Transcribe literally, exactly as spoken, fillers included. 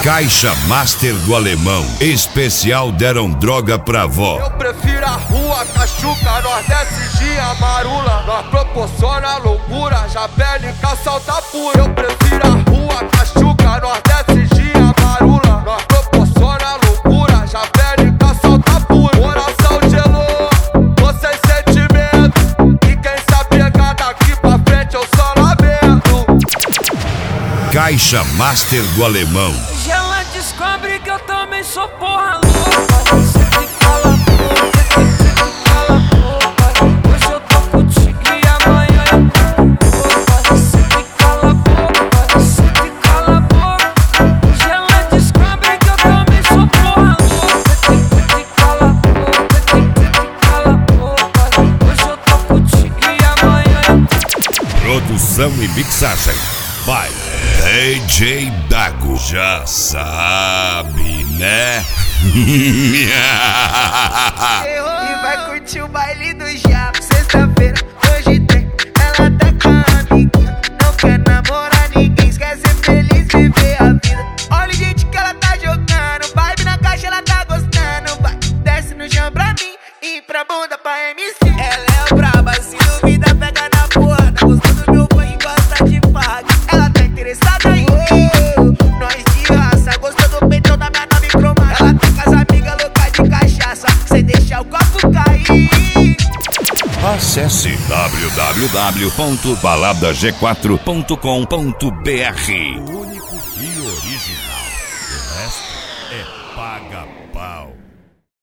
Caixa Master do Alemão, especial deram droga pra vó. Eu prefiro a rua, Cachuca, Nordeste de Amarula. Nós proporciona loucura, já bélica, salta pura. Eu prefiro a rua, Cachuca, Nordeste de Amarula. Nós proporciona loucura, já bélica, salta pura. Coração gelou, tô sem sentimento, e quem sabe pegar daqui pra frente eu só lamento. Caixa Master do Alemão. Hoje ela descobre que eu também sou porra louca. Você que cala a boca, cala a boca. Hoje eu tô contigo e amanhã eu tô com boca. Você que cala a boca, você que cala a boca. Hoje ela descobre que eu também sou porra louca. Você que cala a boca, você que cala a boca. Hoje eu tô contigo e amanhã eu tô. Produção e mixagem by D J Dago. Já sabe, né? E vai curtir o baile do Jaco. Sexta-feira, hoje tem. Ela tá com a amiguinha, não quer namorar ninguém, quer ser feliz, viver a vida. Olha o jeito que ela tá jogando, vibe na caixa, ela tá gostando. Vai, desce no chão pra mim e pra bunda pra M C. Ela é o braba, se duvida, pega na porra. Tá gostando do meu fã e gosta de faga. Ela tá interessada em mim, nós de raça. Gostou do peitão da minha nave cromada. Ela tá com as amigas loucas de cachaça, sem deixar o copo cair. Acesse w w w ponto balada g quatro ponto com ponto b r.